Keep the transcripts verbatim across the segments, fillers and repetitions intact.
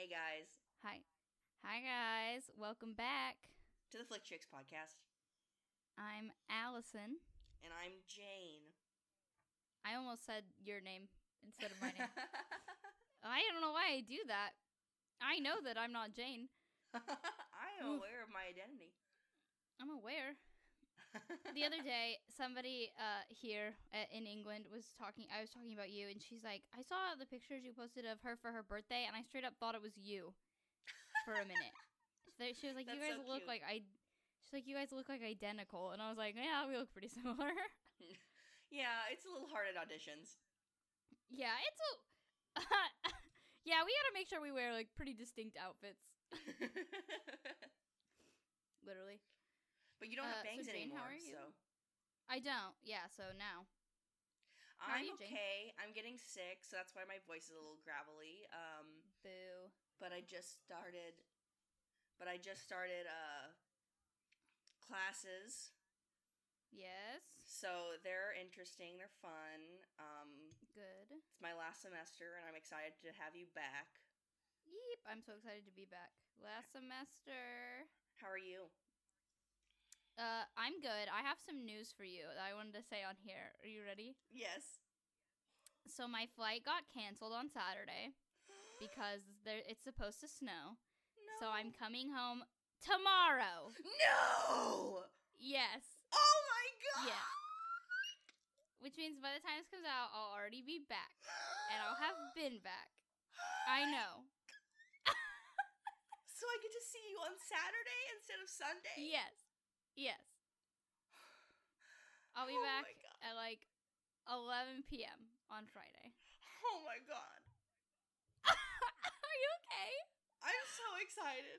Hey guys, Hi. Hi, guys. Welcome back. to the Flick Chicks podcast, I'm Allison. and I'm Jane. I almost said your name instead of my name. I don't know why I do that. I know that I'm not Jane. I am Oof. aware of my identity. I'm aware. The other day, somebody uh, here uh, in England was talking, I was talking about you, and she's like, I saw the pictures you posted of her for her birthday, and I straight up thought it was you for a minute. So she was like, you That's guys so look cute. like I. She's like, you guys look like identical, and I was like, yeah, we look pretty similar. Yeah, it's a little hard at auditions. Yeah, it's a. Yeah, we gotta make sure we wear like pretty distinct outfits. Literally. But you don't Uh, have so bangs Jane, anymore, how are you? so. I don't. Yeah, so now. How are I'm you, Jane? okay. I'm getting sick, so that's why my voice is a little gravelly. Um, Boo. but I just started. But I just started uh classes. Yes. So they're interesting, they're fun. Um, Good. it's my last semester, and I'm excited to have you back. Yeep. I'm so excited to be back. Last semester. How are you? Uh, I'm good. I have some news for you that I wanted to say on here. Are you ready? Yes. So my flight got canceled on Saturday because there it's supposed to snow. No. So I'm coming home tomorrow. No! Yes. Oh my god! Yeah. Which means by the time this comes out, I'll already be back. And I'll have been back. I know. So I get to see you on Saturday instead of Sunday? Yes. Yes. I'll be Oh back my God. at like eleven p.m. on Friday. Oh my god. Are you okay? I'm so excited.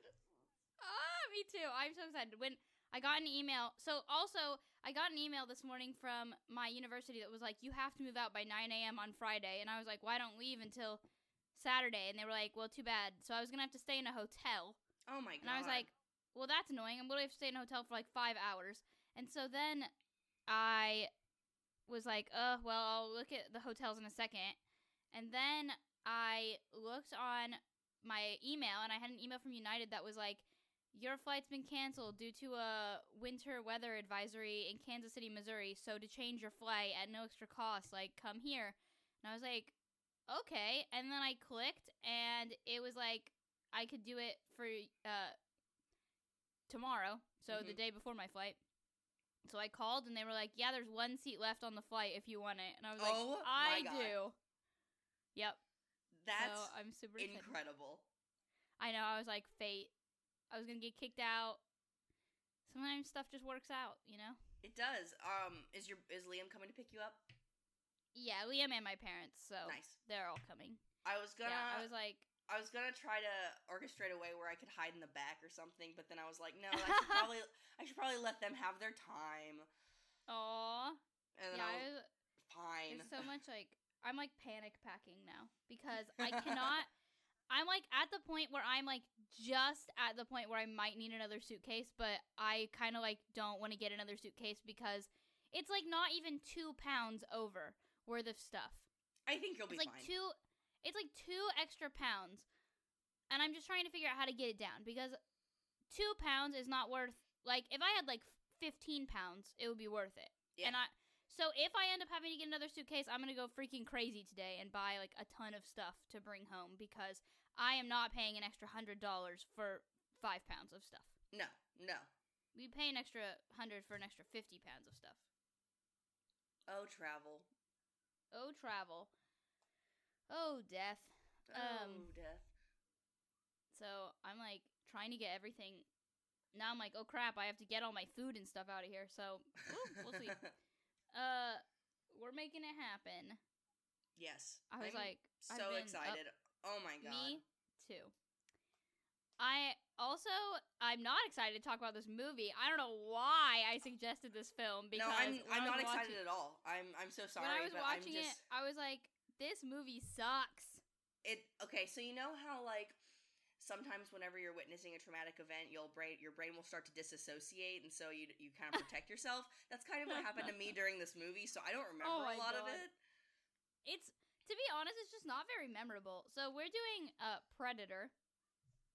Ah, me too. I'm so excited. When I got an email, so also I got an email this morning from my university that was like, you have to move out by nine a.m. on Friday. And I was like, well, I don't leave until Saturday. And they were like, well, too bad. So I was going to have to stay in a hotel. Oh my god. And I was like, well, that's annoying. I'm going to have to stay in a hotel for like five hours. And so then I was like, uh, well, I'll look at the hotels in a second. And then I looked on my email, and I had an email from United that was like, your flight's been canceled due to a winter weather advisory in Kansas City, Missouri. So to change your flight at no extra cost, like, come here. And I was like, okay. And then I clicked, and it was like, I could do it for uh, tomorrow. So Mhm. the day before my flight. So I called, and they were like, yeah, there's one seat left on the flight if you want it. And I was like, Oh I my God. do. Yep. That's so I'm super excited. incredible. I know. I was like, fate. I was gonna get kicked out. Sometimes stuff just works out, you know. It does. Um, is your is Liam coming to pick you up? Yeah, Liam and my parents, so Nice. they're all coming. I was gonna. Yeah, I was like, I was gonna try to orchestrate a way where I could hide in the back or something, but then I was like, no, I should probably, I should probably let them have their time. aw. And then Yeah, I I was was, fine. there's so much like I'm like panic packing now because I cannot. I'm like at the point where I'm like just at the point where I might need another suitcase, but I kind of like don't want to get another suitcase because it's like not even two pounds over worth of stuff. I think you'll be It's like fine. two. It's like two extra pounds, and I'm just trying to figure out how to get it down because two pounds is not worth. Like if I had like fifteen pounds, it would be worth it. Yeah. And I. So if I end up having to get another suitcase, I'm going to go freaking crazy today and buy like a ton of stuff to bring home because I am not paying an extra one hundred dollars for five pounds of stuff. No, no. We pay an extra one hundred dollars for an extra fifty pounds of stuff. Oh, travel. Oh, travel. Oh, death. Oh, Um, death. So I'm like trying to get everything. Now I'm like, oh crap, I have to get all my food and stuff out of here. So ooh, we'll see. Uh, we're making it happen. Yes. I was I'm like, I've so been excited. Oh my god. Me too. I also, I'm not excited to talk about this movie. I don't know why I suggested this film because no, I'm when I'm I not was excited watching, at all. I'm I'm so sorry. When I was but watching I'm just, it, I was like, this movie sucks. It okay. So you know how like sometimes whenever you're witnessing a traumatic event, you'll brain your brain will start to disassociate, and so you you kind of protect yourself. That's kind of what happened to me during this movie. So I don't remember Oh a my lot God. of it. It's, to be honest, it's just not very memorable. So we're doing uh, Predator.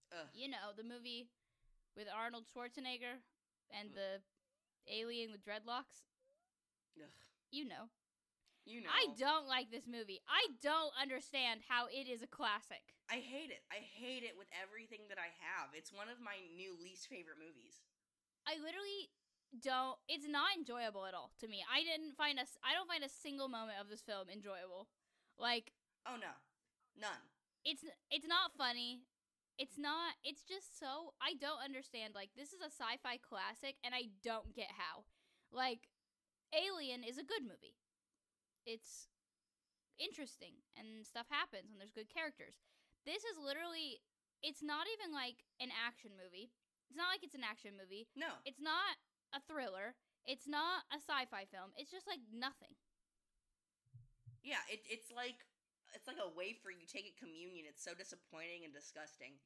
Ugh. You know, the movie with Arnold Schwarzenegger and the alien with dreadlocks. Ugh. You know. You know. I don't like this movie. I don't understand how it is a classic. I hate it. I hate it with everything that I have. It's one of my new least favorite movies. I literally don't. It's not enjoyable at all to me. I didn't find a. I don't find a single moment of this film enjoyable. Like, oh no, none. It's it's not funny. It's not. It's just so. I don't understand. Like, this is a sci-fi classic, and I don't get how. Like, Alien is a good movie. It's interesting, and stuff happens, and there's good characters. This is literally. It's not even like an action movie. It's not like it's an action movie. No. It's not a thriller. It's not a sci-fi film. It's just like nothing. Yeah, it, it's like it's like a wafer you take at communion. It's so disappointing and disgusting.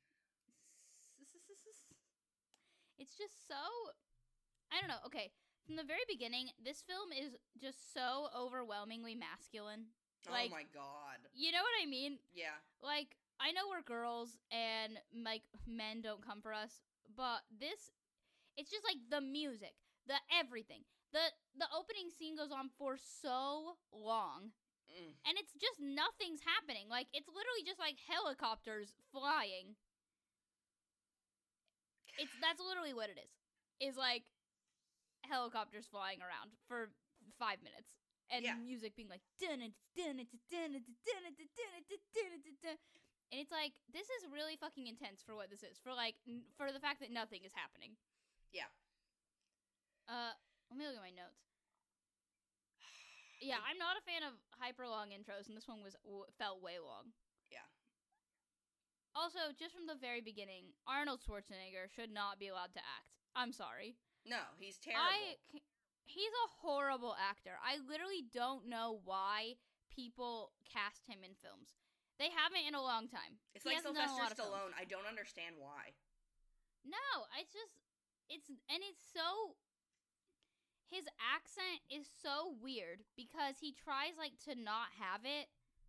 It's just so... I don't know. Okay, from the very beginning, this film is just so overwhelmingly masculine. Like, oh my god. You know what I mean? Yeah. Like, I know we're girls and, like, men don't come for us, but this... It's just like the music, the everything. The the opening scene goes on for so long. Mm. And it's just nothing's happening. Like, it's literally just like helicopters flying. It's that's literally what it is. Is like helicopters flying around for five minutes. And yeah. music being like dun dun dun dun dun dun dun dun dun. And it's like, this is really fucking intense for what this is. For like n- for the fact that nothing is happening. Yeah. Uh, let me look at my notes. Yeah, I'm not a fan of hyper long intros, and this one was w- felt way long. Yeah. Also, just from the very beginning, Arnold Schwarzenegger should not be allowed to act. I'm sorry. No, he's terrible. I, he's a horrible actor. I literally don't know why people cast him in films. They haven't in a long time. It's he like Sylvester Stallone. I don't understand why. No, it's just, it's, and it's so, his accent is so weird because he tries, like, to not have it,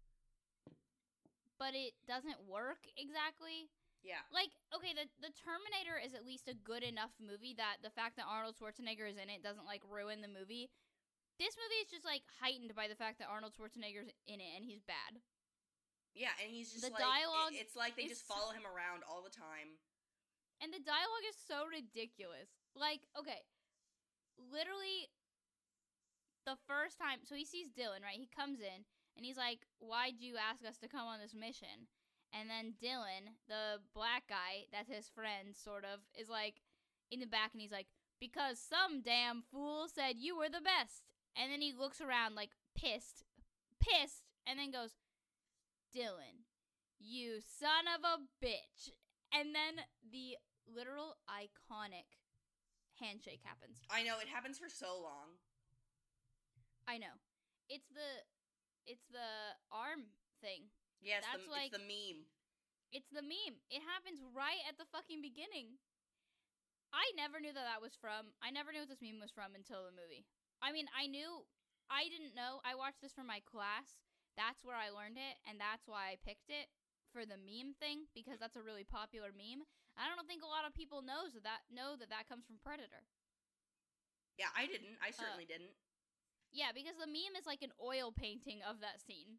but it doesn't work exactly. Yeah. Like, okay, the, the Terminator is at least a good enough movie that the fact that Arnold Schwarzenegger is in it doesn't, like, ruin the movie. This movie is just, like, heightened by the fact that Arnold Schwarzenegger's in it and he's bad. Yeah, and he's just the like, dialogue it, it's like they just follow him around all the time. And the dialogue is so ridiculous. Like, okay, literally, the first time, so he sees Dylan, right? He comes in, and he's like, why'd you ask us to come on this mission? And then Dylan, the black guy, that's his friend, sort of, is like, in the back, and he's like, because some damn fool said you were the best. And then he looks around, like, pissed, pissed, and then goes, Dylan, you son of a bitch. And then the literal iconic handshake happens. I know, it happens for so long. I know. It's the it's the arm thing. Yes, yeah, That's the, like, it's the meme. It's the meme. It happens right at the fucking beginning. I never knew that that was from, I never knew what this meme was from until the movie. I mean, I knew, I didn't know, I watched this for my class. That's where I learned it, and that's why I picked it for the meme thing, because that's a really popular meme. I don't think a lot of people knows that, that know that that comes from Predator. Yeah, I didn't. I certainly uh, didn't. Yeah, because the meme is like an oil painting of that scene.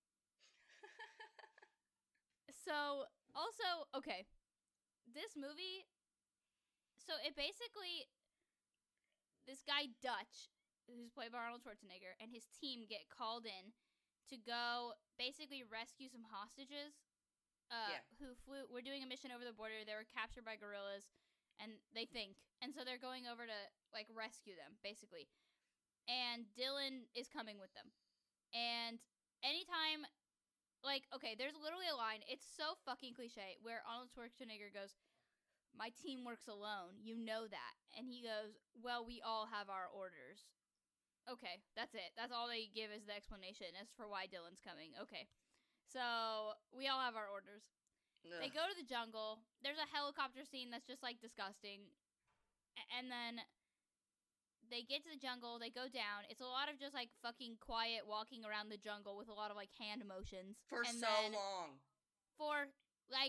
So, also, okay, this movie, so it basically, this guy Dutch, who's played by Arnold Schwarzenegger, and his team get called in to go basically rescue some hostages uh, yeah. who flew, were doing a mission over the border. They were captured by guerrillas, and they think. And so they're going over to, like, rescue them, basically. And Dylan is coming with them. And anytime, like, okay, there's literally a line, it's so fucking cliche, where Arnold Schwarzenegger goes, my team works alone, you know that. And he goes, well, we all have our orders. Okay, that's it. That's all they give as the explanation as for why Dylan's coming. Okay. So, we all have our orders. Ugh. They go to the jungle. There's a helicopter scene that's just, like, disgusting. A- and then they get to the jungle. They go down. It's a lot of just, like, fucking quiet walking around the jungle with a lot of, like, hand motions. For and so long. For, like,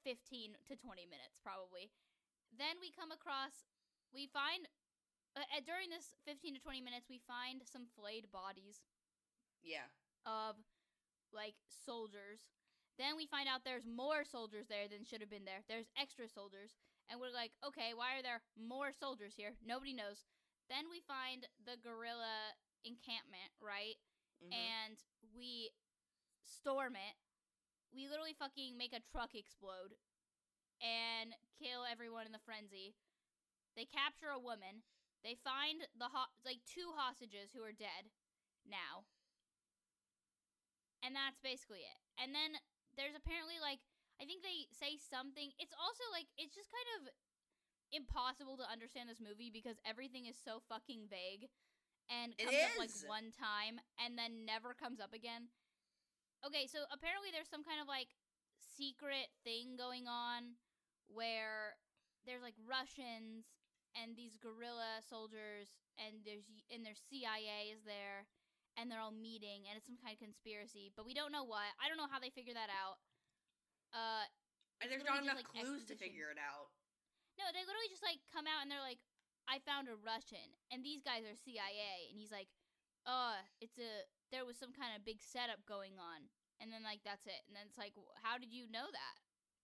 fifteen to twenty minutes, probably. Then we come across, we find, uh, during this fifteen to twenty minutes, we find some flayed bodies. Yeah. Of, like, soldiers. Then we find out there's more soldiers there than should have been there. There's extra soldiers. And we're like, okay, why are there more soldiers here? Nobody knows. Then we find the guerrilla encampment, right? Mm-hmm. And we storm it. We literally fucking make a truck explode and kill everyone in the frenzy. They capture a woman. They find the ho- like two hostages who are dead now. And that's basically it. And then there's apparently, like, I think they say something. It's also, like, it's just kind of impossible to understand this movie because everything is so fucking vague and comes up, like, one time and then never comes up again. Okay, so apparently there's some kind of, like, secret thing going on where there's, like, Russians and these guerrilla soldiers and there's and their C I A is there. And they're all meeting, and it's some kind of conspiracy. But we don't know what. I don't know how they figure that out. Uh, and there's not enough like, clues exposition. to figure it out. No, they literally just, like, come out, and they're like, I found a Russian, and these guys are C I A. And he's like, uh, it's a, there was some kind of big setup going on. And then, like, that's it. And then it's like, how did you know that?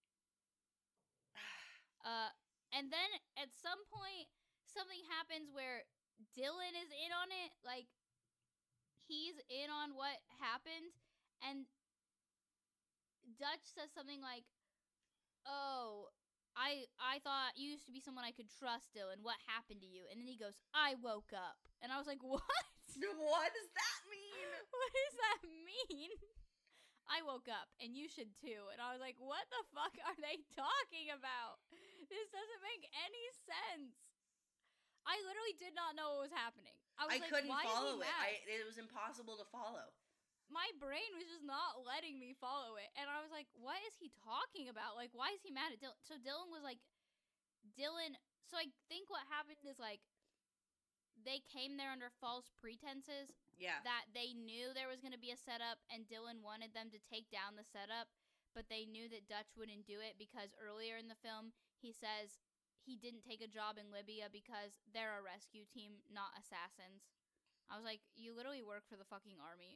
uh, and then, at some point, something happens where Dylan is in on it, like, he's in on what happened, and Dutch says something like, oh, I I thought you used to be someone I could trust, Dylan. What happened to you? And then he goes, I woke up. And I was like, what? What does that mean? What does that mean? I woke up, and you should too. And I was like, what the fuck are they talking about? This doesn't make any sense. I literally did not know what was happening. I, was I like, couldn't why follow is he it. mad? I, it was impossible to follow. My brain was just not letting me follow it. And I was like, what is he talking about? Like, why is he mad at Dylan? So Dylan was like, Dylan, so I think what happened is, like, they came there under false pretenses. Yeah. That they knew there was going to be a setup, and Dylan wanted them to take down the setup, but they knew that Dutch wouldn't do it because earlier in the film, he says he didn't take a job in Libya because they're a rescue team, not assassins. I was like, you literally work for the fucking army.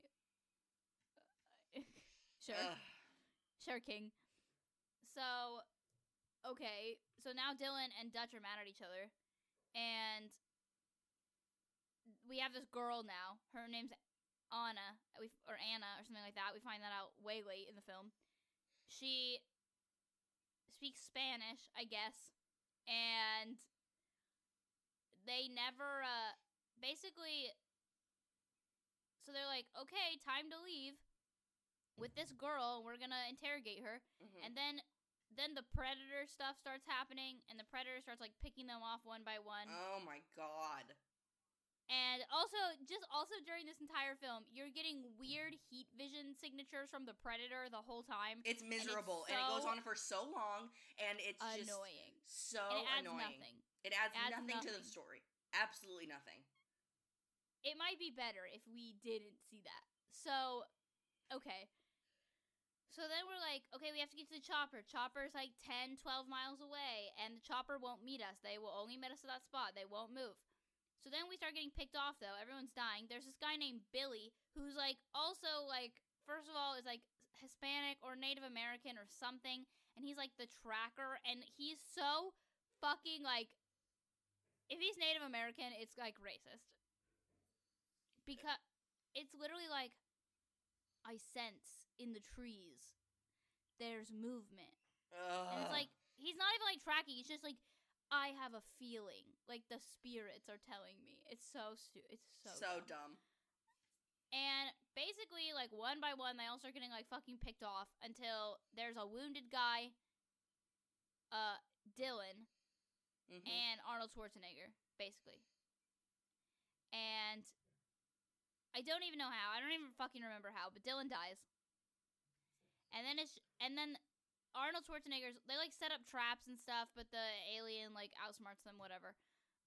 Sure. Ugh. Sure, King. So, okay. So now Dylan and Dutch are mad at each other. And we have this girl now. Her name's Anna, or Anna, or something like that. We find that out way late in the film. She speaks Spanish, I guess. And they never, uh, basically, so they're like, okay, time to leave with this girl. We're gonna interrogate her. Mm-hmm. And then, then the Predator stuff starts happening, and the Predator starts, like, picking them off one by one. Oh my god. And also, just also during this entire film, you're getting weird heat vision signatures from the Predator the whole time. It's miserable, and, it's so and it goes on for so long, and it's annoying. just so and it adds annoying. Nothing. It adds, adds nothing, nothing to the story. Absolutely nothing. It might be better if we didn't see that. So, okay. So then we're like, okay, we have to get to the chopper. Chopper's like ten, twelve miles away, and the chopper won't meet us. They will only meet us at that spot. They won't move. So then we start getting picked off, though. Everyone's dying. There's this guy named Billy, who's, like, also, like, first of all, is, like, Hispanic or Native American or something. And he's, like, the tracker. And he's so fucking, like, if he's Native American, it's, like, racist. Because it's literally, like, I sense in the trees there's movement. Ugh. And it's, like, he's not even, like, tracking. It's just, like, I have a feeling, like the spirits are telling me. It's so stu- It's so so dumb. dumb. And basically, like one by one, they all start getting like fucking picked off until there's a wounded guy, uh, Dylan, mm-hmm. and Arnold Schwarzenegger, basically. And I don't even know how. I don't even fucking remember how. But Dylan dies. And then it's and then. Arnold Schwarzenegger's, they, like, set up traps and stuff, but the alien, like, outsmarts them, whatever.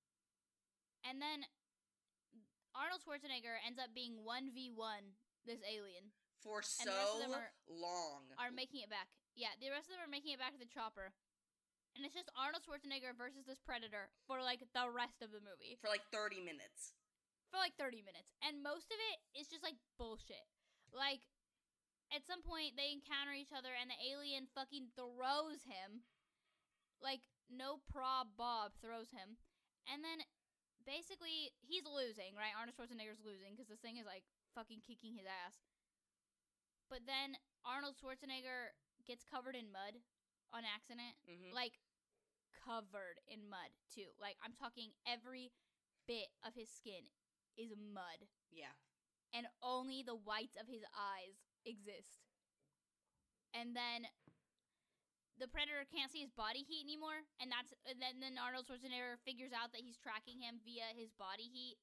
And then Arnold Schwarzenegger ends up being one v one this alien. For so are, long. Are making it back. Yeah, the rest of them are making it back to the chopper. And it's just Arnold Schwarzenegger versus this predator for, like, the rest of the movie. For, like, thirty minutes. For, like, thirty minutes. And most of it is just, like, bullshit. Like, at some point, they encounter each other, and the alien fucking throws him. Like, no prob Bob throws him. And then, basically, he's losing, right? Arnold Schwarzenegger's losing, because this thing is, like, fucking kicking his ass. But then, Arnold Schwarzenegger gets covered in mud on accident. Mm-hmm. Like, covered in mud, too. Like, I'm talking every bit of his skin is mud. Yeah. And only the whites of his eyes exist. And then the predator can't see his body heat anymore, and that's and then, then Arnold Schwarzenegger figures out that he's tracking him via his body heat.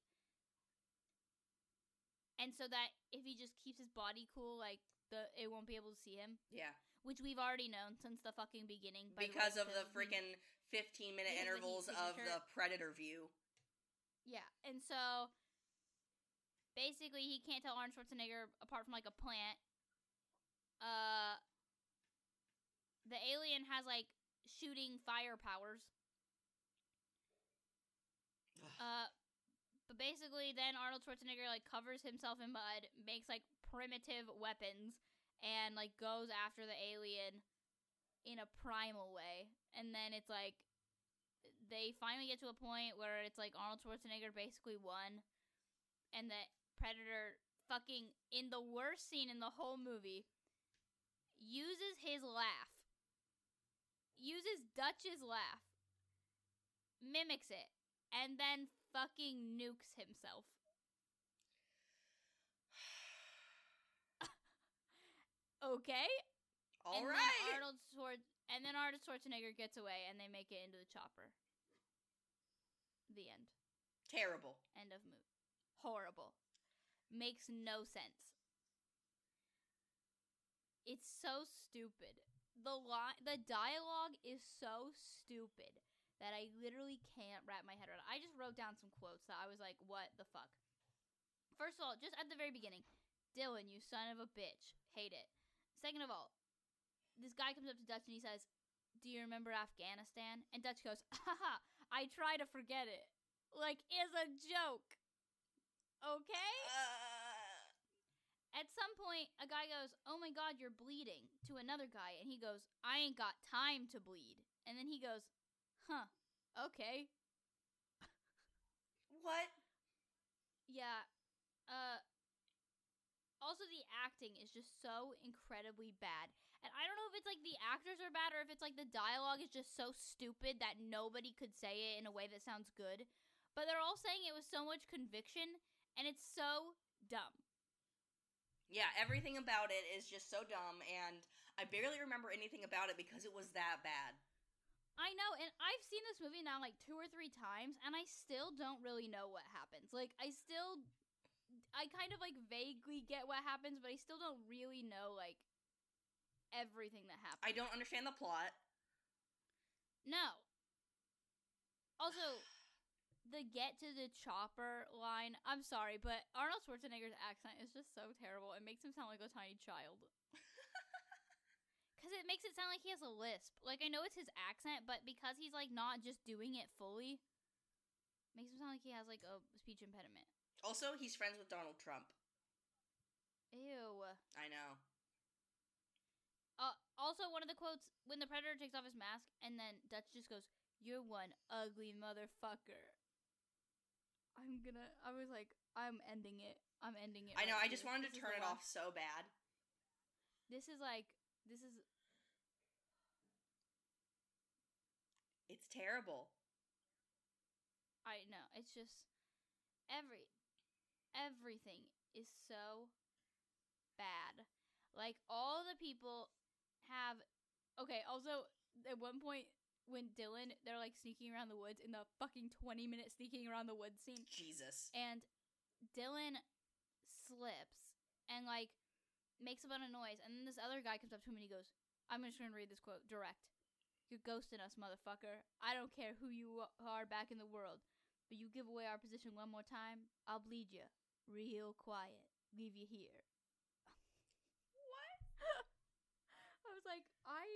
And so that if he just keeps his body cool, like, the it won't be able to see him. Yeah. Which we've already known since the fucking beginning. By because the way, of the freaking fifteen minute because intervals of the predator view. Yeah, and so basically he can't tell Arnold Schwarzenegger apart from, like, a plant. Uh, the alien has, like, shooting fire powers. uh, but basically then Arnold Schwarzenegger, like, covers himself in mud, makes, like, primitive weapons, and, like, goes after the alien in a primal way. And then it's, like, they finally get to a point where it's, like, Arnold Schwarzenegger basically won. And the Predator fucking, in the worst scene in the whole movie, uses his laugh. Uses Dutch's laugh. Mimics it. And then fucking nukes himself. Okay. All and right. Then Arnold Schwar- and then Arnold Schwarzenegger gets away, and they make it into the chopper. The end. Terrible. End of movie. Horrible. Makes no sense. It's so stupid. The li- the dialogue is so stupid that I literally can't wrap my head around it. I just wrote down some quotes that I was like, what the fuck? First of all, just at the very beginning, Dylan, you son of a bitch. Hate it. Second of all, this guy comes up to Dutch and he says, do you remember Afghanistan? And Dutch goes, haha, I try to forget it. Like, it's a joke. Okay? Uh... At some point, a guy goes, oh my god, you're bleeding, to another guy. And he goes, I ain't got time to bleed. And then he goes, huh, okay. What? Yeah. Uh... Also, the acting is just so incredibly bad. And I don't know if it's like the actors are bad or if it's like the dialogue is just so stupid that nobody could say it in a way that sounds good. But they're all saying it with so much conviction, and it's so dumb. Yeah, everything about it is just so dumb, and I barely remember anything about it because it was that bad. I know, and I've seen this movie now like two or three times, and I still don't really know what happens. Like, I still... I kind of, like, vaguely get what happens, but I still don't really know, like, everything that happens. I don't understand the plot. No. Also, the get to the chopper line, I'm sorry, but Arnold Schwarzenegger's accent is just so terrible. It makes him sound like a tiny child. Because it makes it sound like he has a lisp. Like, I know it's his accent, but because he's, like, not just doing it fully, makes him sound like he has, like, a speech impediment. Also, he's friends with Donald Trump. Ew. I know. Uh, also, one of the quotes, when the Predator takes off his mask, and then Dutch just goes, you're one ugly motherfucker. I'm gonna, I was like, I'm ending it. I'm ending it. I know, right I just here. wanted This to is turn the it last- off so bad. This is like, this is... It's terrible. I know, it's just... Every... Everything is so bad. Like, all the people have... Okay, also, at one point, when Dylan, they're, like, sneaking around the woods in the fucking twenty-minute sneaking around the woods scene. Jesus. And Dylan slips and, like, makes a bunch of noise. And then this other guy comes up to him and he goes, I'm just gonna read this quote direct. You're ghosting us, motherfucker. I don't care who you are back in the world. But you give away our position one more time, I'll bleed you. Real quiet. Leave you here. What? I was like, I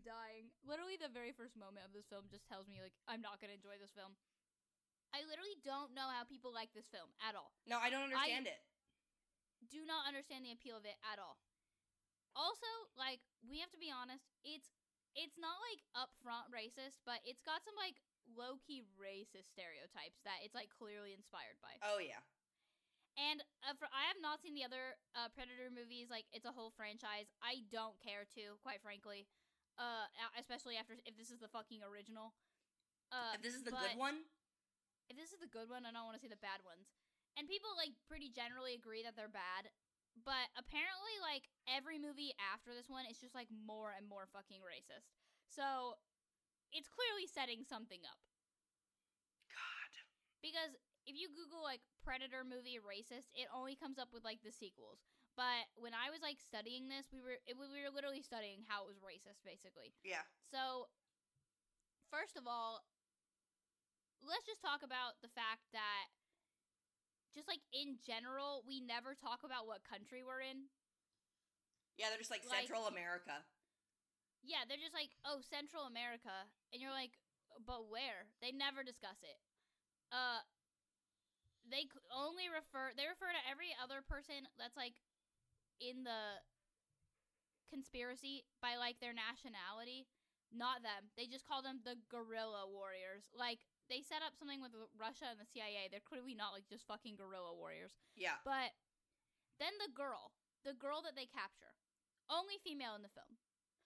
dying. Literally, the very first moment of this film just tells me, like, I'm not gonna enjoy this film. I literally don't know how people like this film at all. No, I don't understand I it. Do not understand the appeal of it at all. Also, like, we have to be honest, it's it's not, like, upfront racist, but it's got some, like, low-key racist stereotypes that it's, like, clearly inspired by. Oh, yeah. And uh, for, I have not seen the other uh, Predator movies. Like, it's a whole franchise. I don't care to, quite frankly. Uh, especially after, if this is the fucking original. Uh, if this is the good one? If this is the good one, I don't want to see the bad ones. And people, like, pretty generally agree that they're bad. But apparently, like, every movie after this one is just, like, more and more fucking racist. So, it's clearly setting something up. God. Because if you Google, like, Predator movie racist, it only comes up with, like, the sequels. But when I was, like, studying this, we were it, we were literally studying how it was racist, basically. Yeah. So, first of all, let's just talk about the fact that, just, like, in general, we never talk about what country we're in. Yeah, they're just, like, Like- Central America. Yeah, they're just like, oh, Central America. And you're like, but where? They never discuss it. Uh... They only refer, they refer to every other person that's, like, in the conspiracy by, like, their nationality. Not them. They just call them the guerrilla warriors. Like, they set up something with Russia and the C I A. They're clearly not, like, just fucking guerrilla warriors. Yeah. But then the girl, the girl that they capture, only female in the film.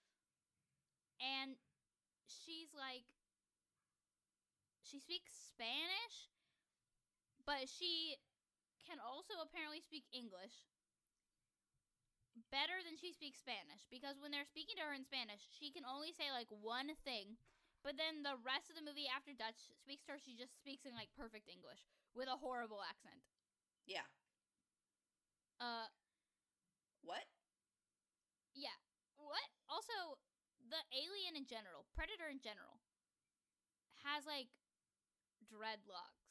And she's, like, she speaks Spanish, but she can also apparently speak English better than she speaks Spanish. Because when they're speaking to her in Spanish, she can only say, like, one thing. But then the rest of the movie, after Dutch speaks to her, she just speaks in, like, perfect English. With a horrible accent. Yeah. Uh. What? Yeah. What? Also, the alien in general, Predator in general, has, like, dreadlocks.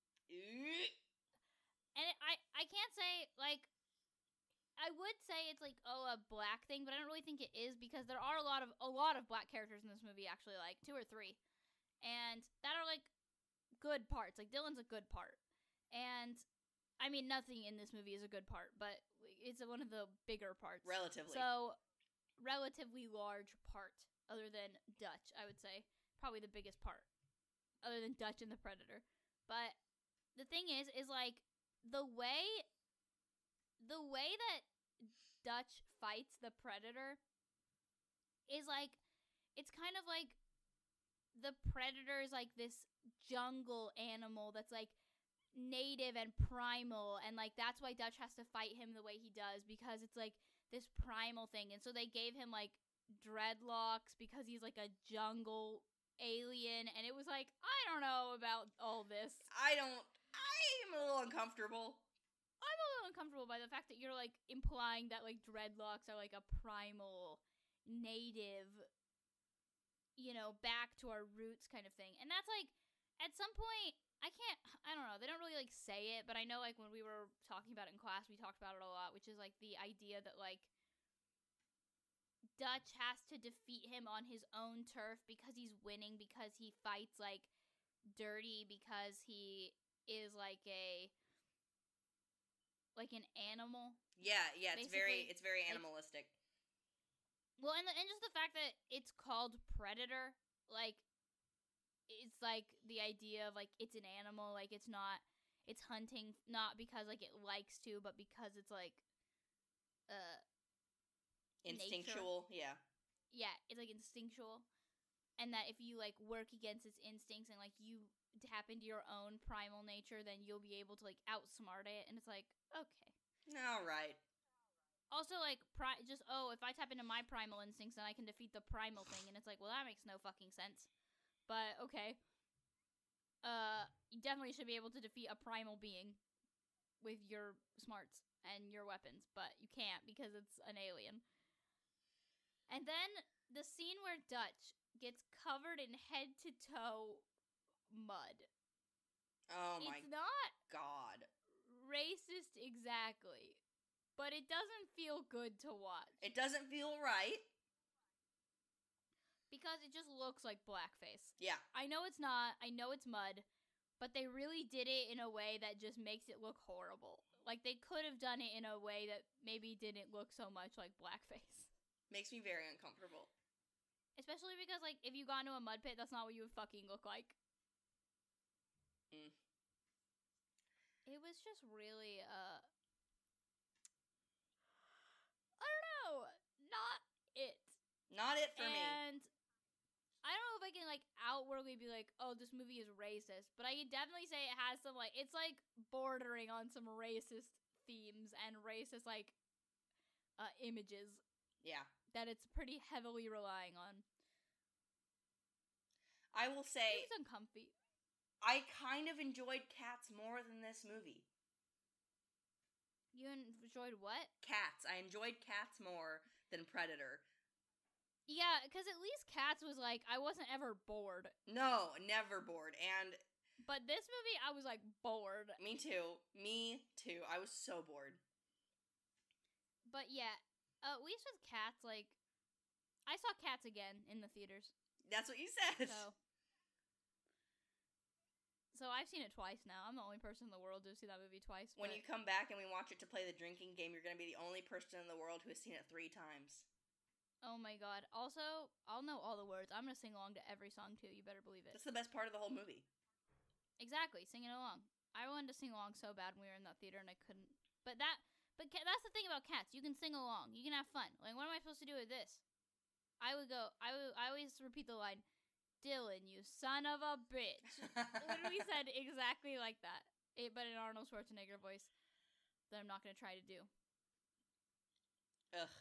And it, I, I can't say, like, I would say it's, like, oh, a black thing, but I don't really think it is, because there are a lot of, a lot of black characters in this movie, actually, like, two or three, and that are, like, good parts, like, Dylan's a good part, and, I mean, nothing in this movie is a good part, but it's one of the bigger parts. Relatively. So, relatively large part, other than Dutch, I would say, probably the biggest part, other than Dutch and the Predator, but the thing is, is, like, the way, the way that Dutch fights the Predator is, like, it's kind of like the Predator is, like, this jungle animal that's, like, native and primal, and, like, that's why Dutch has to fight him the way he does, because it's, like, this primal thing, and so they gave him, like, dreadlocks, because he's, like, a jungle alien, and it was like, I don't know about all this. I don't, I'm a little uncomfortable. I'm a little uncomfortable by the fact that you're, like, implying that, like, dreadlocks are, like, a primal, native, you know, back to our roots kind of thing. And that's, like, at some point, I can't, I don't know, they don't really, like, say it, but I know, like, when we were talking about it in class, we talked about it a lot, which is, like, the idea that, like, Dutch has to defeat him on his own turf because he's winning, because he fights, like, dirty, because he is, like, a, like, an animal. Yeah, yeah, it's very, Basically, it's very like- animalistic. Well, and, the, and just the fact that it's called Predator, like, it's, like, the idea of, like, it's an animal, like, it's not, it's hunting, not because, like, it likes to, but because it's, like, uh, Instinctual, yeah. yeah, it's, like, instinctual, and that if you, like, work against its instincts and, like, you tap into your own primal nature, then you'll be able to, like, outsmart it, and it's like, okay. Alright. Also, like, pri- just, oh, if I tap into my primal instincts, then I can defeat the primal thing, and it's like, well, that makes no fucking sense. But, okay. Uh, you definitely should be able to defeat a primal being with your smarts and your weapons, but you can't because it's an alien. And then the scene where Dutch gets covered in head-to-toe mud. Oh my It's not god. racist exactly, but it doesn't feel good to watch. It doesn't feel right. because it just looks like blackface. Yeah. I know it's not. I know it's mud, but they really did it in a way that just makes it look horrible. Like, they could have done it in a way that maybe didn't look so much like blackface. Makes me very uncomfortable. Especially because, like, if you got into a mud pit, that's not what you would fucking look like. Mm. It was just really, uh... I don't know. Not it. Not it for and me. And I don't know if I can, like, outwardly be like, oh, this movie is racist. But I can definitely say it has some, like, it's, like, bordering on some racist themes and racist, like, uh, images. Yeah. That it's pretty heavily relying on. I will say... It was uncomfy. I kind of enjoyed Cats more than this movie. You enjoyed what? Cats. I enjoyed Cats more than Predator. Yeah, because at least Cats was like, I wasn't ever bored. No, never bored. And... But this movie, I was, like, bored. Me too. Me too. I was so bored. But yeah, uh, at least with Cats, like, I saw Cats again in the theaters. That's what you said. So... So I've seen it twice now. I'm the only person in the world to see that movie twice. When but... you come back and we watch it to play the drinking game, you're going to be the only person in the world who has seen it three times. Oh my god. Also, I'll know all the words. I'm going to sing along to every song too. You better believe it. That's the best part of the whole movie. Exactly. Singing along. I wanted to sing along so bad when we were in that theater and I couldn't. But that, but ca- that's the thing about Cats. You can sing along. You can have fun. Like, what am I supposed to do with this? I would go, I would, I always repeat the line, Dylan, you son of a bitch. Literally said exactly like that. It, but in Arnold Schwarzenegger voice that I'm not going to try to do. Ugh.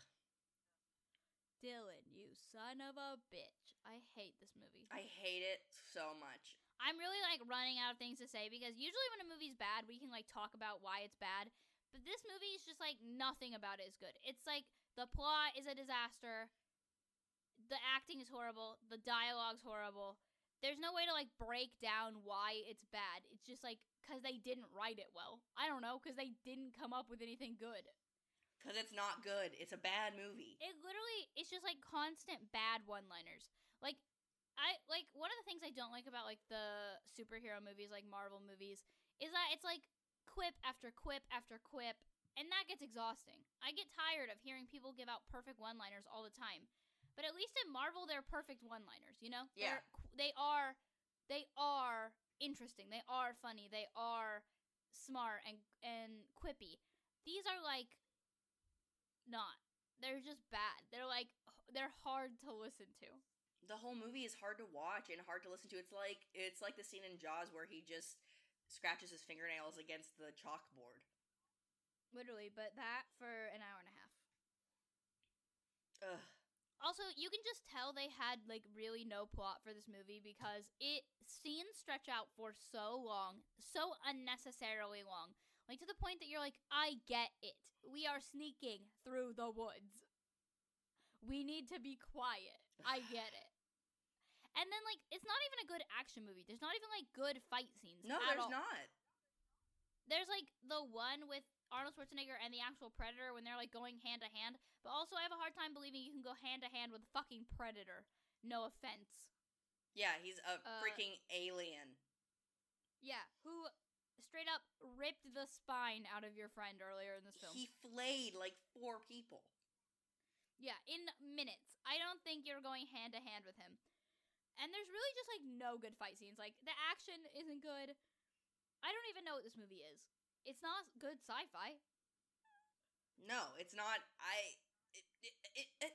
Dylan, you son of a bitch. I hate this movie. I hate it so much. I'm really, like, running out of things to say because usually when a movie's bad, we can, like, talk about why it's bad. But this movie is just, like, nothing about it is good. It's, like, the plot is a disaster. The acting is horrible. The dialogue's horrible. There's no way to, like, break down why it's bad. It's just, like, because they didn't write it well. I don't know, because they didn't come up with anything good. Because it's not good. It's a bad movie. It literally, it's just, like, constant bad one-liners. Like, I, like, one of the things I don't like about, like, the superhero movies, like Marvel movies, is that it's, like, quip after quip after quip, and that gets exhausting. I get tired of hearing people give out perfect one-liners all the time. But at least in Marvel, they're perfect one-liners, you know? Yeah. They're, they are, they are interesting. They are funny. They are smart and and quippy. These are, like, not. They're just bad. They're, like, they're hard to listen to. The whole movie is hard to watch and hard to listen to. It's like, it's like the scene in Jaws where he just scratches his fingernails against the chalkboard. Literally, but that for an hour and a half. Ugh. Also, you can just tell they had, like, really no plot for this movie because it scenes stretch out for so long, so unnecessarily long. Like, to the point that you're like, I get it. We are sneaking through the woods. We need to be quiet. I get it. And then, like, it's not even a good action movie. There's not even, like, good fight scenes. No, at there's all. not. There's, like, the one with Arnold Schwarzenegger and the actual Predator when they're, like, going hand to hand. But also, I have a hard time believing you can go hand to hand with a fucking Predator. No offense. Yeah, he's a Uh, freaking alien. Yeah, who straight up ripped the spine out of your friend earlier in this film. He flayed like four people. Yeah, in minutes. I don't think you're going hand to hand with him. And there's really just, like, no good fight scenes. Like, the action isn't good. I don't even know what this movie is. It's not good sci-fi. No, it's not. I... It, it, it, it.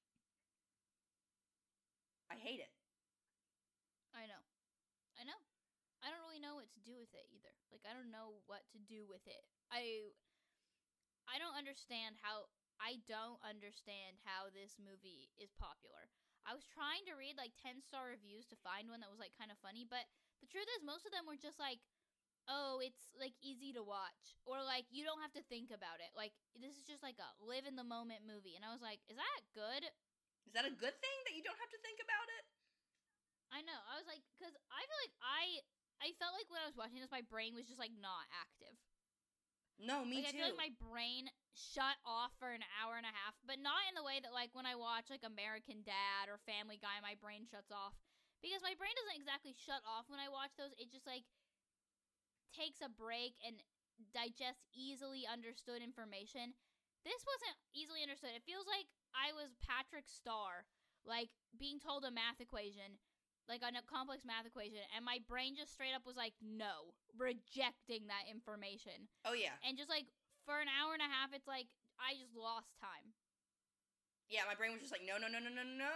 I hate it. I know. I know. I don't really know what to do with it either. Like, I don't know what to do with it. I... I don't understand how... I don't understand how this movie is popular. I was trying to read, like, ten-star reviews to find one that was, like, kind of funny, but the truth is most of them were just, like, oh, it's, like, easy to watch. Or, like, you don't have to think about it. Like, this is just, like, a live-in-the-moment movie. And I was like, is that good? Is that a good thing that you don't have to think about it? I know. I was like, because I feel like I... I felt like when I was watching this, my brain was just, like, not active. No, me like, too. I feel like my brain shut off for an hour and a half, but not in the way that, like, when I watch, like, American Dad or Family Guy, my brain shuts off. Because my brain doesn't exactly shut off when I watch those. It just, like, takes a break and digests easily understood information. This wasn't easily understood. It feels like I was Patrick Star, like, being told a math equation, like, a complex math equation, and my brain just straight up was like, no, rejecting that information. Oh, yeah. And just, like, for an hour and a half, it's like, I just lost time. Yeah, my brain was just like, no, no, no, no, no, no.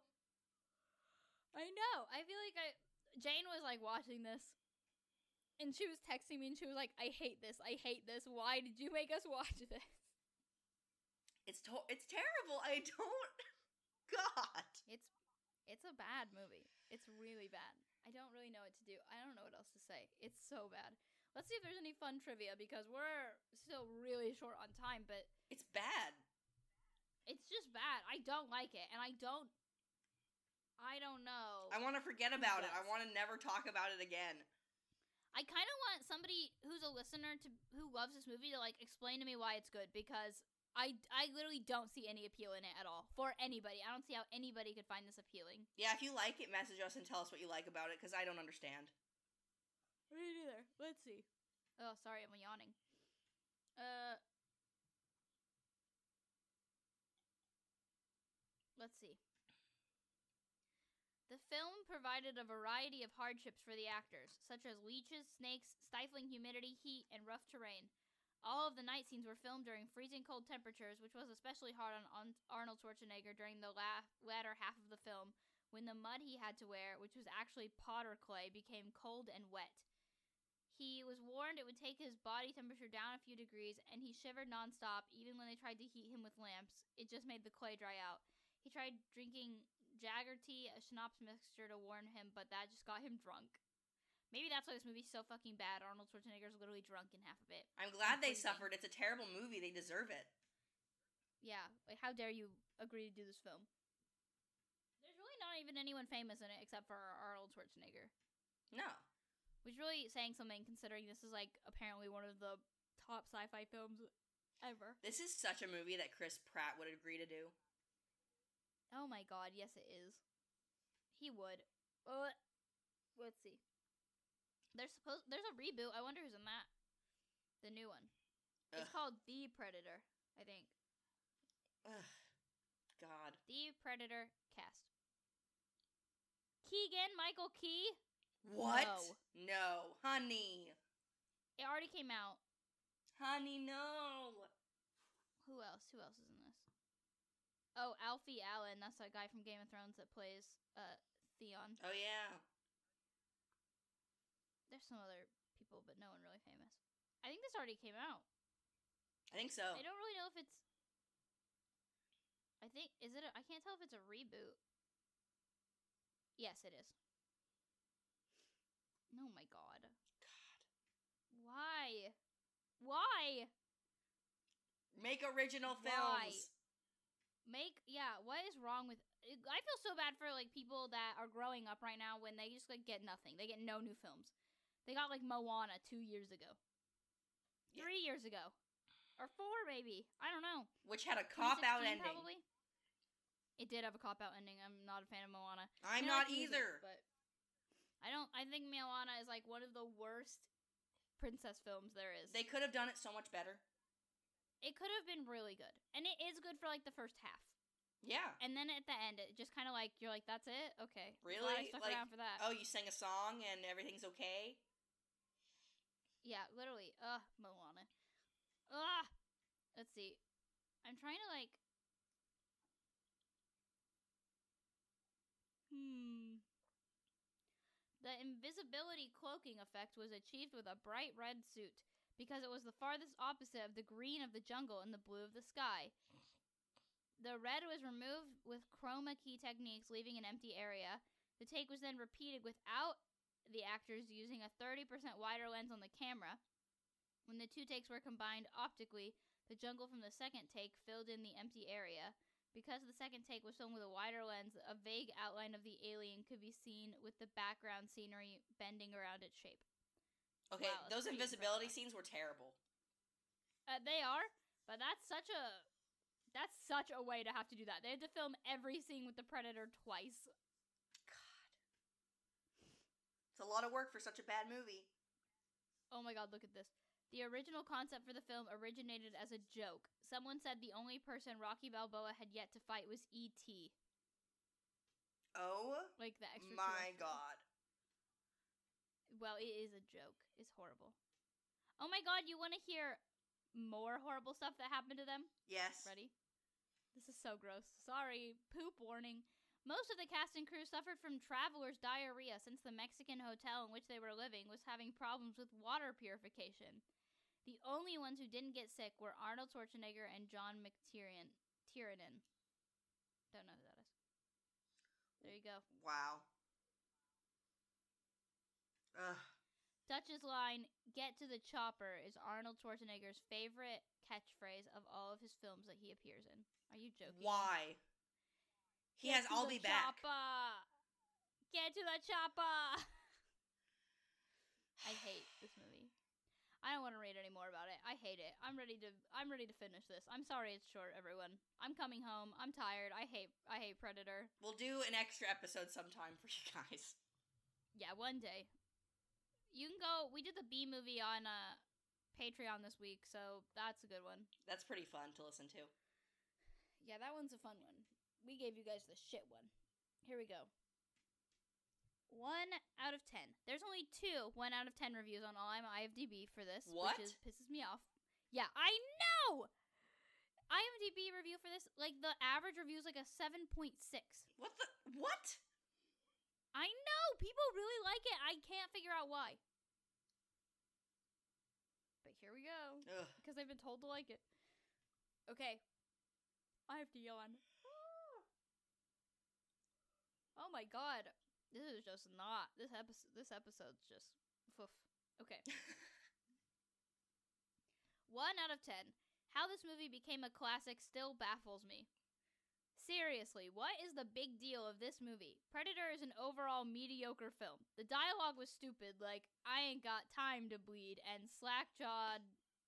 I know. I feel like I... Jane was, like, watching this, and she was texting me, and she was like, I hate this. I hate this. Why did you make us watch this? It's to- It's terrible. I don't... God. It's it's a bad movie. It's really bad. I don't really know what to do. I don't know what else to say. It's so bad. Let's see if there's any fun trivia, because we're still really short on time, but... It's bad. It's just bad. I don't like it, and I don't... I don't know. I want to forget about it. I does? want to never talk about it again. I kind of want somebody who's a listener to who loves this movie to, like, explain to me why it's good, because... I, I literally don't see any appeal in it at all. For anybody. I don't see how anybody could find this appealing. Yeah, if you like it, message us and tell us what you like about it, because I don't understand. Me neither. Let's see. Oh, sorry, I'm yawning. Uh... Let's see. The film provided a variety of hardships for the actors, such as leeches, snakes, stifling humidity, heat, and rough terrain. All of the night scenes were filmed during freezing cold temperatures, which was especially hard on, on Arnold Schwarzenegger during the la- latter half of the film, when the mud he had to wear, which was actually potter clay, became cold and wet. He was warned it would take his body temperature down a few degrees, and he shivered nonstop, even when they tried to heat him with lamps. It just made the clay dry out. He tried drinking Jagger tea, a schnapps mixture, to warn him, but that just got him drunk. Maybe that's why this movie's so fucking bad. Arnold Schwarzenegger's literally drunk in half of it. I'm glad they Freezing. suffered. It's a terrible movie. They deserve it. Yeah, like, how dare you agree to do this film? There's really not even anyone famous in it except for Arnold Schwarzenegger. No. Which is really saying something, considering this is, like, apparently one of the top sci-fi films ever. This is such a movie that Chris Pratt would agree to do. Oh my god, yes it is. He would. Uh, let's see. There's supposed there's a reboot. I wonder who's in that. The new one. Ugh. It's called The Predator, I think. Ugh. God. The Predator cast. Keegan Michael Key. What? No. No. Honey. It already came out. Honey, no. Who else? Who else is in this? Oh, Alfie Allen. That's that guy from Game of Thrones that plays uh Theon. Oh, yeah. There's some other people, but no one really famous. I think this already came out. I think so. I don't really know if it's... I think... Is it a... I can't tell if it's a reboot. Yes, it is. Oh my god. God. Why? Why? Make original Why? films. Make... Yeah, what is wrong with... I feel so bad for, like, people that are growing up right now when they just, like, get nothing. They get no new films. They got, like, Moana two years ago. Yeah. Three years ago. Or four, maybe. I don't know. Which had a cop-out twenty sixteen, ending. Probably. It did have a cop-out ending. I'm not a fan of Moana. I'm I not like music, either. but I don't. I think Moana is, like, one of the worst princess films there is. They could have done it so much better. It could have been really good. And it is good for, like, the first half. Yeah. And then at the end, it just kind of, like, you're like, that's it? Okay. Really? Glad I stuck Like, around for that. oh, you sang a song and everything's okay? Yeah, literally. Ugh, Moana. Ugh! Let's see. I'm trying to, like... Hmm... The invisibility cloaking effect was achieved with a bright red suit, because it was the farthest opposite of the green of the jungle and the blue of the sky. The red was removed with chroma key techniques, leaving an empty area. The take was then repeated without the actors using a thirty percent wider lens on the camera. When the two takes were combined optically, the jungle from the second take filled in the empty area. Because the second take was filmed with a wider lens, a vague outline of the alien could be seen with the background scenery bending around its shape. Okay, Wow, that's those pretty invisibility impressive. scenes were terrible. Uh, they are, but that's such a that's such a way to have to do that. They had to film every scene with the Predator twice. God. It's a lot of work for such a bad movie. Oh my god, look at this. The original concept for the film originated as a joke. Someone said the only person Rocky Balboa had yet to fight was E T Oh, like the extraterrestrial. my god. Well, it is a joke. It's horrible. Oh my god, you want to hear more horrible stuff that happened to them? Yes. Ready? This is so gross. Sorry. Poop warning. Most of the cast and crew suffered from traveler's diarrhea since the Mexican hotel in which they were living was having problems with water purification. The only ones who didn't get sick were Arnold Schwarzenegger and John McTiernan. Tiernan. Don't know who that is. There you go. Wow. Ugh. Dutch's line, "Get to the chopper," is Arnold Schwarzenegger's favorite catchphrase of all of his films that he appears in. Are you joking? Why? He Get has to I'll the be back. chopper. Get to the chopper. I hate this movie. I don't want to read any more about it. I hate it. I'm ready to I'm ready to finish this. I'm sorry it's short, everyone. I'm coming home. I'm tired. I hate I hate Predator. We'll do an extra episode sometime for you guys. Yeah, one day. You can go. We did the B movie on uh Patreon this week, so that's a good one. That's pretty fun to listen to. Yeah, that one's a fun one. We gave you guys the shit one. Here we go. One out of ten. There's only two one out of ten reviews on all I'm IMDb for this, What? which is, pisses me off. Yeah, I know! IMDb review for this, like, the average review is like a seven point six. What the? What? I know! People really like it. I can't figure out why. But here we go. Ugh. Because I've been told to like it. Okay. I have to yawn. Oh my god. This is just not this episode. This episode's just foof. Okay. One out of ten. How this movie became a classic still baffles me. Seriously, what is the big deal of this movie? Predator is an overall mediocre film. The dialogue was stupid, like I ain't got time to bleed, and slack-jawed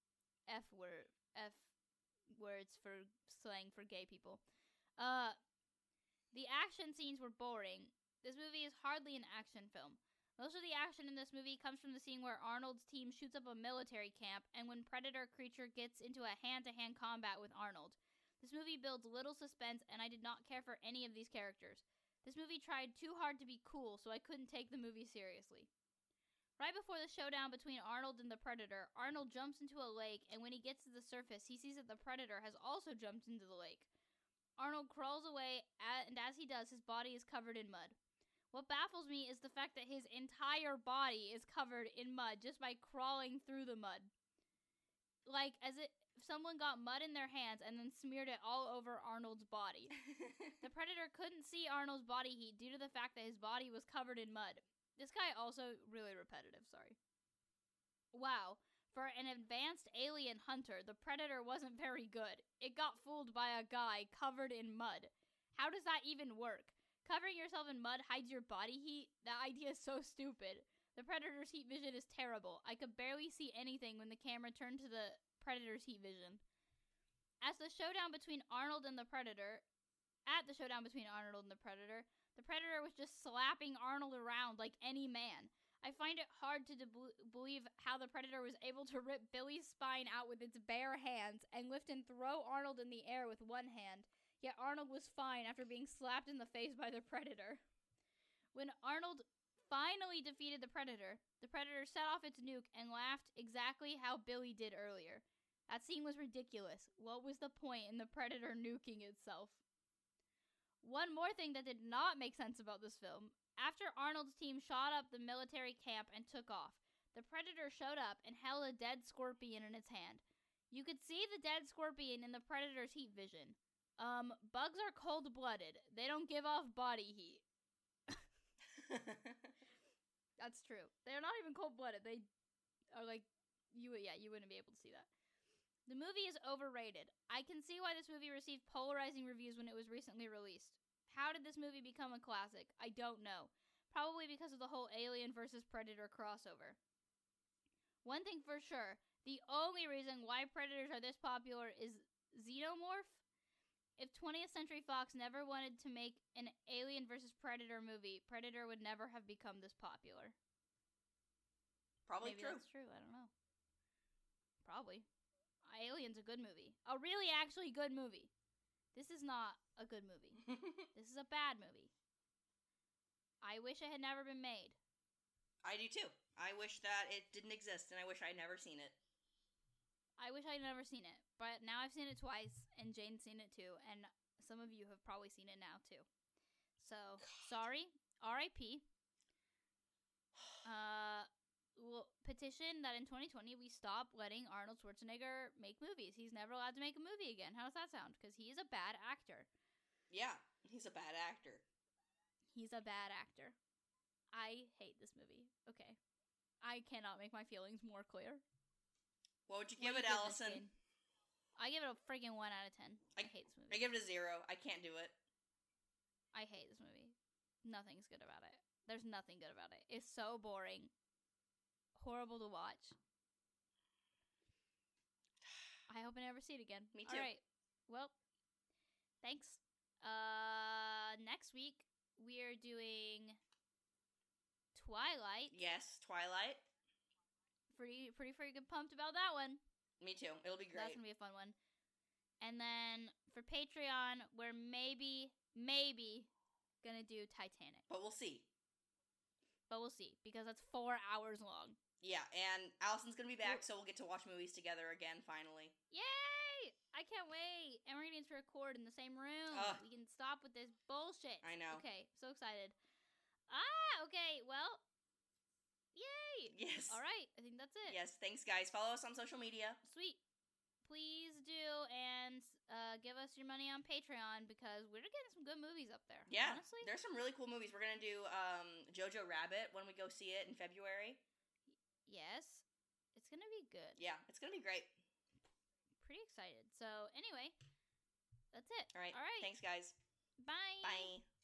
f word f words for slang for gay people. Uh, the action scenes were boring. This movie is hardly an action film. Most of the action in this movie comes from the scene where Arnold's team shoots up a military camp and when Predator creature gets into a hand-to-hand combat with Arnold. This movie builds little suspense and I did not care for any of these characters. This movie tried too hard to be cool, so I couldn't take the movie seriously. Right before the showdown between Arnold and the Predator, Arnold jumps into a lake and when he gets to the surface, he sees that the Predator has also jumped into the lake. Arnold crawls away and as he does, his body is covered in mud. What baffles me is the fact that his entire body is covered in mud just by crawling through the mud. Like, as if someone got mud in their hands and then smeared it all over Arnold's body. The Predator couldn't see Arnold's body heat due to the fact that his body was covered in mud. This guy also really repetitive, sorry. Wow. For an advanced alien hunter, the Predator wasn't very good. It got fooled by a guy covered in mud. How does that even work? Covering yourself in mud hides your body heat? That idea is so stupid. The Predator's heat vision is terrible. I could barely see anything when the camera turned to the Predator's heat vision. As the showdown between Arnold and the Predator, at the showdown between Arnold and the Predator, the Predator was just slapping Arnold around like any man. I find it hard to de- believe how the Predator was able to rip Billy's spine out with its bare hands and lift and throw Arnold in the air with one hand. Yet Arnold was fine after being slapped in the face by the Predator. When Arnold finally defeated the Predator, the Predator set off its nuke and laughed exactly how Billy did earlier. That scene was ridiculous. What was the point in the Predator nuking itself? One more thing that did not make sense about this film. After Arnold's team shot up the military camp and took off, the Predator showed up and held a dead scorpion in its hand. You could see the dead scorpion in the Predator's heat vision. Um, bugs are cold-blooded. They don't give off body heat. That's true. They're not even cold-blooded. They are like, you. yeah, you wouldn't be able to see that. The movie is overrated. I can see why this movie received polarizing reviews when it was recently released. How did this movie become a classic? I don't know. Probably because of the whole Alien versus Predator crossover. One thing for sure, The only reason why Predators are this popular is Xenomorph. If twentieth Century Fox never wanted to make an Alien versus Predator movie, Predator would never have become this popular. Probably Maybe true. that's true. I don't know. Probably. Alien's a good movie. A really actually good movie. This is not a good movie. This is a bad movie. I wish it had never been made. I do too. I wish that it didn't exist, and I wish I'd never seen it. I wish I'd never seen it, but now I've seen it twice, and Jane's seen it too, and some of you have probably seen it now too. So, God. Sorry. R I P Uh, well, petition that in twenty twenty we stop letting Arnold Schwarzenegger make movies. He's never allowed to make a movie again. How does that sound? Because he is a bad actor. Yeah, he's a bad actor. He's a bad actor. I hate this movie. Okay. I cannot make my feelings more clear. What would you What give do it, you give Allison? this, I give it a freaking one out of ten. I, I hate this movie. I give it a zero. I can't do it. I hate this movie. Nothing's good about it. There's nothing good about it. It's so boring. Horrible to watch. I hope I never see it again. Me too. All right. Well, thanks. Uh, next week we're doing Twilight. Yes, Twilight. Pretty, pretty freaking pumped about that one. Me too. It'll be great. That's gonna be a fun one. And then for Patreon, we're maybe, maybe gonna do Titanic. But we'll see. But we'll see, because that's four hours long. Yeah, and Allison's gonna be back, so we'll get to watch movies together again, finally. Yay! I can't wait. And we're gonna get to record in the same room. Ugh. We can stop with this bullshit. I know. Okay, so excited. Ah, okay, well, yay! Yes. All right, I think that's it. Yes, thanks, guys. Follow us on social media. Sweet. Please do, and uh, give us your money on Patreon, because we're getting some good movies up there. Yeah, honestly. there's some really cool movies. We're gonna do um, Jojo Rabbit when we go see it in February. Yes, it's gonna be good. Yeah, it's gonna be great. Pretty excited. So anyway, that's it. All right. All right. Thanks, guys. Bye. Bye.